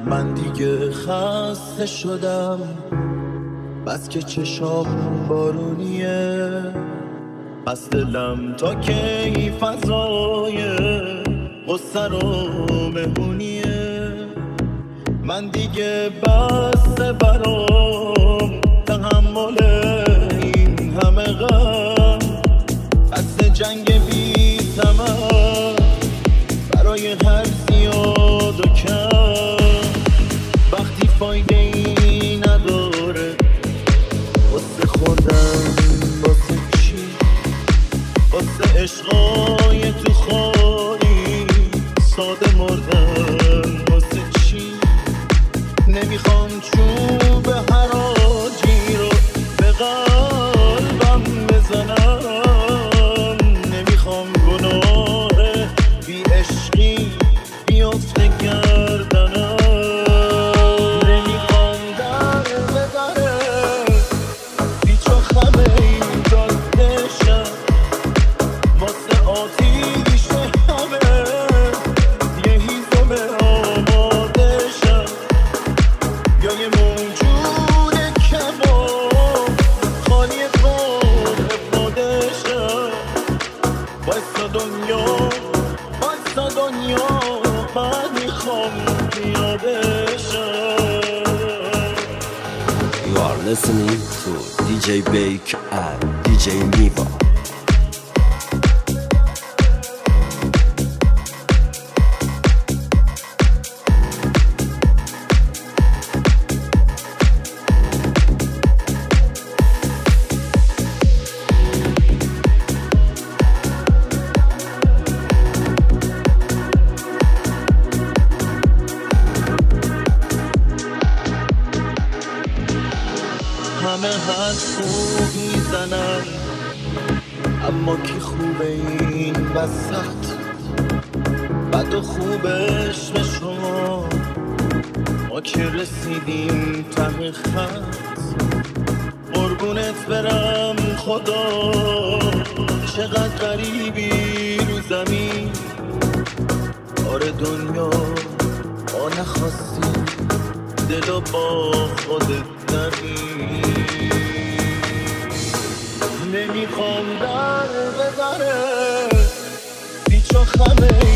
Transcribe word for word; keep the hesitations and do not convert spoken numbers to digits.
من دیگه خسته شدم، بس که چشام بارونیه، بس دلم تا کی فضای غصه رو مهمونیه. من دیگه بس برام تحمل این همه غم، بس جنگ بی ثمر برای هر زیاد و کم. وقتی فایده ای نداره واسه خودم، واسه چی؟ واسه عشقای تو خالی ساده مردن، واسه چی؟ نمیخوام چوب حراجی رو به قلبم بزنم، نمیخوام گناه بی عشقی بیافته گردنم، نمیخوام در به دره پیچ و خم این دادشم، واسه آتیش همه یه هیزم آمادشم، یا یه موجود کباب خالی خود افادشم. بایستا دنیا، بایستا دنیا، من میخوام پیادشم. You are listening to دی جی Bake and دی جی Miva. همه حرف خوب میزنن، اما کی خوبه این وسط؟ بد و خوبش به شما، ما که رسیدیم ته خط. قربونت برم خدا، چقدر غریبی رو زمین. آره دنیا ما نخواستیم دلو با خودت نبین. نمیخوام در به دره پیچ و خمه